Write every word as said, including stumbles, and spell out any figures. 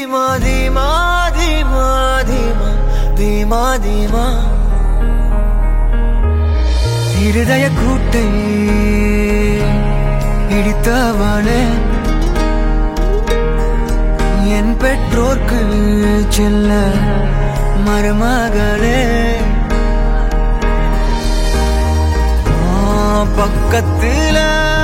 தீமா தீமா தீமா தீமா தீமா தீமா இருதய கூட்டை இடித்தவளே என் பெற்றோர்க்கு செல்ல மருமகளே பக்கத்துல